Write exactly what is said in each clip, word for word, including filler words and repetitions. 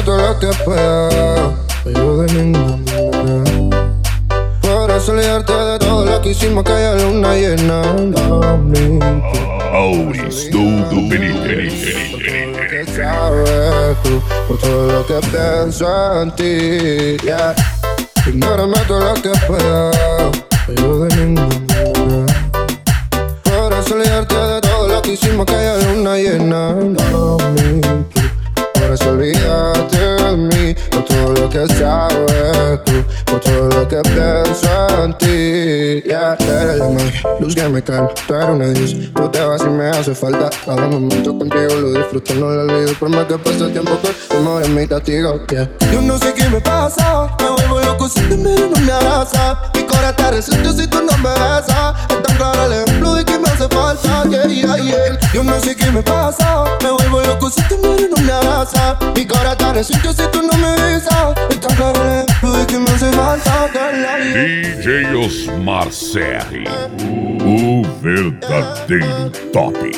todo lo que pueda, pero de ninguna manera podrás olvidarte de todo lo que hicimos aquella luna llena. Auris do do Benítez. Que sabes tú, por todo lo que pienso en ti, yeah. Ignórame todo lo que pueda, pero de ninguna manera podrás olvidarte de todo lo que hicimos aquella luna llena. Podrás olvidarte de mí, por todo lo que sabes tú, por todo lo que pienso en ti, yeah. Eres la magia, luz que me calma, tú eres una diosa. Tú te vas y me hace falta. Cada momento contigo lo disfruto, no lo olvido. Por más que pase el tiempo, tu amor es mi castigo, yeah. Yo no sé qué me pasa, me vuelvo loco si te miro y no me abraza. Mi corazón te resiste si tú no me besas. Es tan claro el ejemplo de que me hace falta, yeah, yeah, yeah. Yo no sé qué me pasa, me vuelvo loco si te miro y no me abraza. Mi corazón te resiste si tú no me besas. Es tan claro el ejemplo de que me hace falta, yeah, yeah. D J Osmar Serri, o verdadeiro top.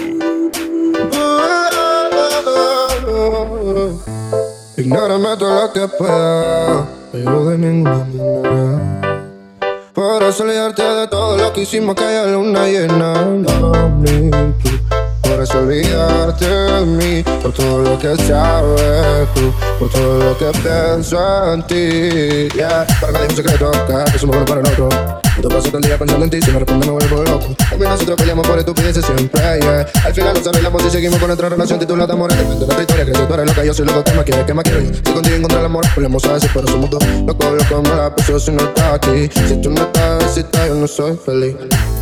Ignórame todo lo que pueda, pero de ninguna manera podrás olvidarte de todo lo que hicimos aquella luna llena. Podrás olvidarte de mí, por todo lo que sabes tú, por todo lo que pienso en ti, yeah. Para nadie es un secreto, que somos uno para el otro. No te paso todo el día pensando en ti, si no responde me vuelvo loco. También nosotros peleamos por estupideces siempre, yeah. Al final nos arreglamos y seguimos con nuestra relación titulada de amor. Depende de nuestra historia, que si tú eres loca, yo soy loco. ¿Qué más quieres? ¿Qué más quiero yo? Si contigo encontrar el amor, peleamos a veces, pero somos dos. Loco, loco, me la paso si no estás aquí. Si tú no estás, si estás, yo no soy feliz.